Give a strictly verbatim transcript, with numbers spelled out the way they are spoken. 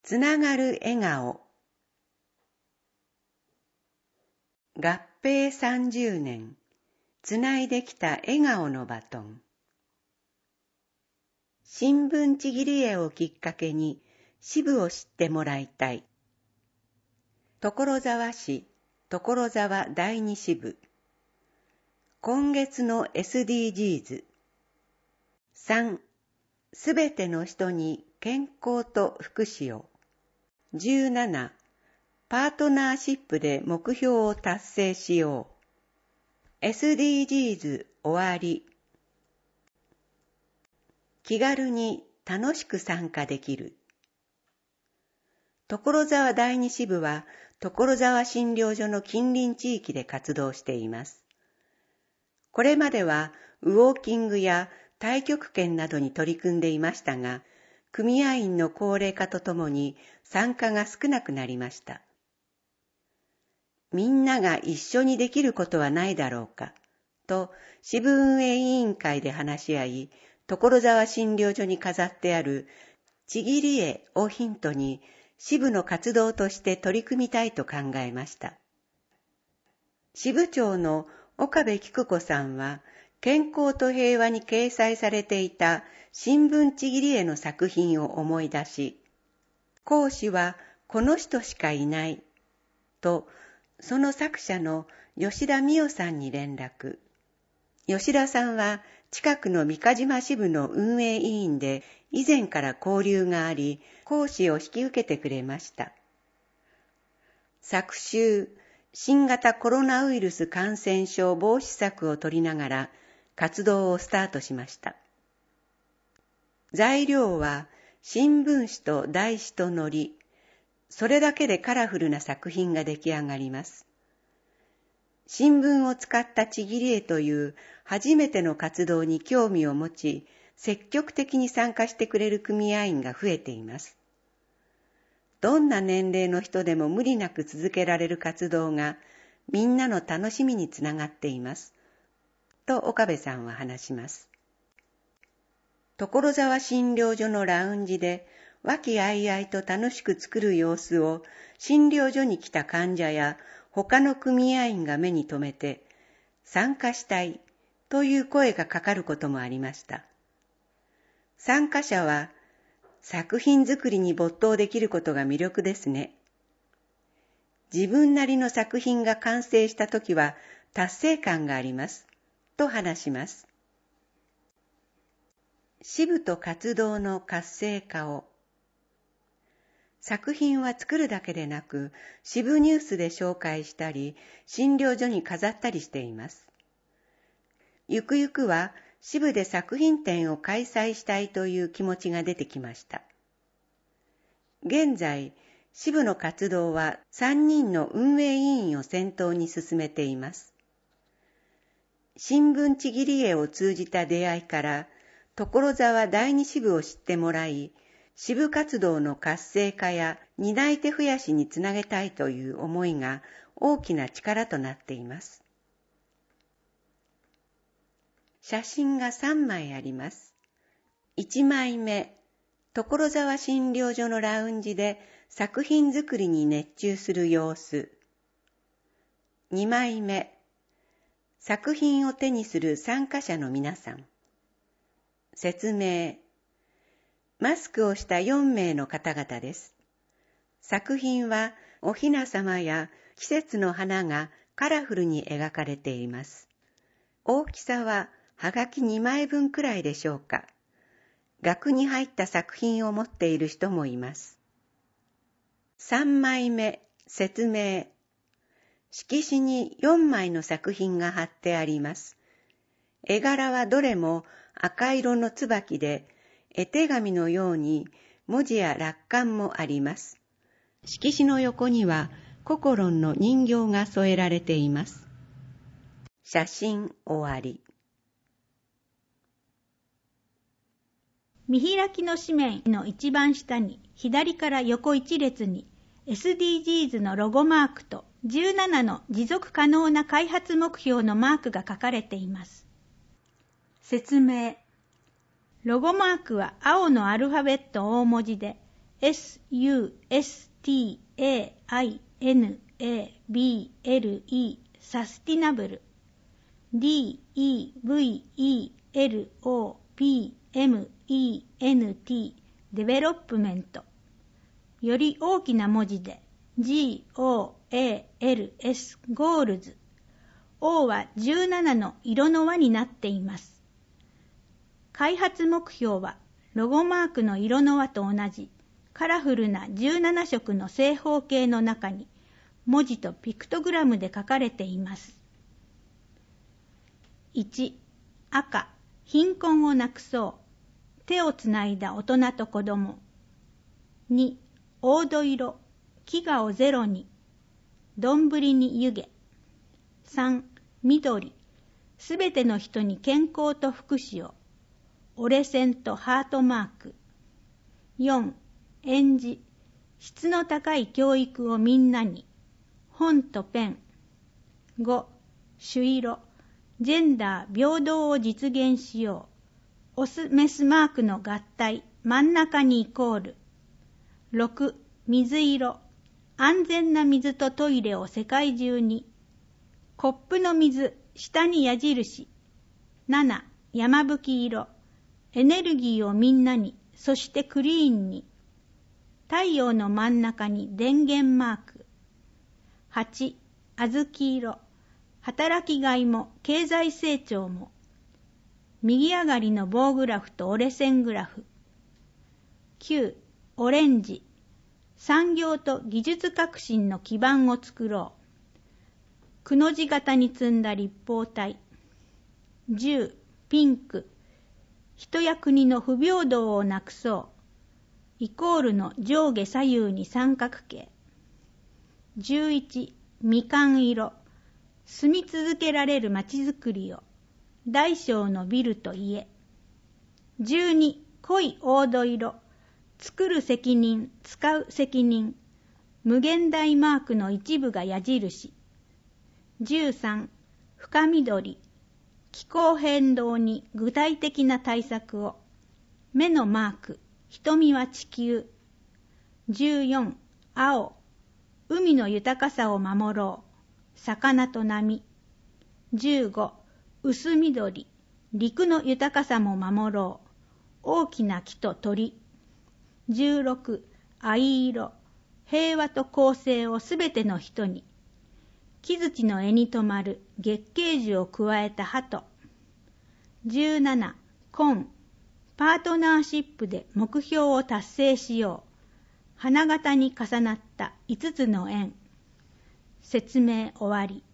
つながる笑顔。合併さんじゅうねん、つないできた笑顔のバトン。新聞ちぎり絵をきっかけに支部を知ってもらいたい。所沢市所沢第二支部。今月の エスディージーズ。さん、すべての人に健康と福祉を。じゅうなな、パートナーシップで目標を達成しよう。エスディージーズ終わり。気軽に楽しく参加できる。所沢第二支部は所沢診療所の近隣地域で活動しています。これまではウォーキングや太極拳などに取り組んでいましたが、組合員の高齢化とともに参加が少なくなりました。みんなが一緒にできることはないだろうか、と支部運営委員会で話し合い、所沢診療所に飾ってあるちぎり絵をヒントに支部の活動として取り組みたいと考えました。支部長の岡部菊子さんは、健康と平和に掲載されていた新聞ちぎり絵の作品を思い出し、講師はこの人しかいないと、その作者の吉田美代さんに連絡。吉田さんは近くの三ヶ島支部の運営委員で以前から交流があり、講師を引き受けてくれました。昨週、新型コロナウイルス感染症防止策を取りながら活動をスタートしました。材料は新聞紙と台紙と糊、それだけでカラフルな作品が出来上がります。新聞を使ったちぎり絵という初めての活動に興味を持ち、積極的に参加してくれる組合員が増えています。どんな年齢の人でも無理なく続けられる活動がみんなの楽しみにつながっています。と岡部さんは話します。所沢診療所のラウンジで和気あいあいと楽しく作る様子を診療所に来た患者や他の組合員が目に留めて、参加したいという声がかかることもありました。参加者は、作品作りに没頭できることが魅力ですね。自分なりの作品が完成したときは達成感があります。と話します。支部と活動の活性化を。作品は作るだけでなく、支部ニュースで紹介したり、診療所に飾ったりしています。ゆくゆくは支部で作品展を開催したいという気持ちが出てきました。現在、支部の活動はさんにんの運営委員を先頭に進めています。新聞ちぎり絵を通じた出会いから、所沢第二支部を知ってもらい、支部活動の活性化や担い手増やしにつなげたいという思いが大きな力となっています。写真がさんまいあります。いちまいめ、所沢診療所のラウンジで作品作りに熱中する様子。にまいめ、作品を手にする参加者の皆さん。説明。マスクをしたよんめいの方々です。作品はおひなさまや季節の花がカラフルに描かれています。大きさははがきにまいぶんくらいでしょうか。額に入った作品を持っている人もいます。さんまいめ、説明。色紙によんまいの作品が貼ってあります。絵柄はどれも赤色の椿で、絵手紙のように文字や落款もあります。色紙の横にはココロンの人形が添えられています。写真終わり。 見開きの紙面の一番下に左から横一列に エスディージーズ のロゴマークとじゅうななの持続可能な開発目標のマークが書かれています。説明。ロゴマークは青のアルファベット大文字でエスユーエスティーエーアイエヌエービーエルイー サスティナブル ディーイーブイイーエルオーピーエムイーエヌティー デベロップメントより大きな文字で ジーオーエーエルエス ゴールズ O はじゅうななの色の輪になっています。開発目標はロゴマークの色の輪と同じカラフルなじゅうなな色の正方形の中に文字とピクトグラムで書かれています。いち、赤、貧困をなくそう。手をつないだ大人と子供。に、黄土色、飢餓をゼロに。丼に湯気。さん、緑、すべての人に健康と福祉を。折れ線とハートマーク。よん、園児、質の高い教育をみんなに。本とペン。ご、朱色、ジェンダー平等を実現しよう。オスメスマークの合体、真ん中にイコール。ろく、水色、安全な水とトイレを世界中に。コップの水、下に矢印。なな、山吹色、エネルギーをみんなに、そしてクリーンに。太陽の真ん中に電源マーク。はち、小豆色、働きがいも経済成長も。右上がりの棒グラフと折れ線グラフ。きゅう、オレンジ、産業と技術革新の基盤を作ろう。くの字型に積んだ立方体。じゅう、ピンク、人や国の不平等をなくそう。イコールの上下左右に三角形。じゅういち、みかん色、住み続けられるまちづくりを。大小のビルと家。じゅうに、濃い黄土色、作る責任、使う責任。無限大マークの一部が矢印。じゅうさん、深緑、気候変動に具体的な対策を。目のマーク、瞳は地球。じゅうよん、青、海の豊かさを守ろう。魚と波。じゅうご、薄緑、陸の豊かさも守ろう。大きな木と鳥。じゅうろく、藍色、平和と公正をすべての人に。木槌の柄に止まる月桂樹を加えた鳩。じゅうなな、紺、パートナーシップで目標を達成しよう。花形に重なったいつつの円。説明終わり。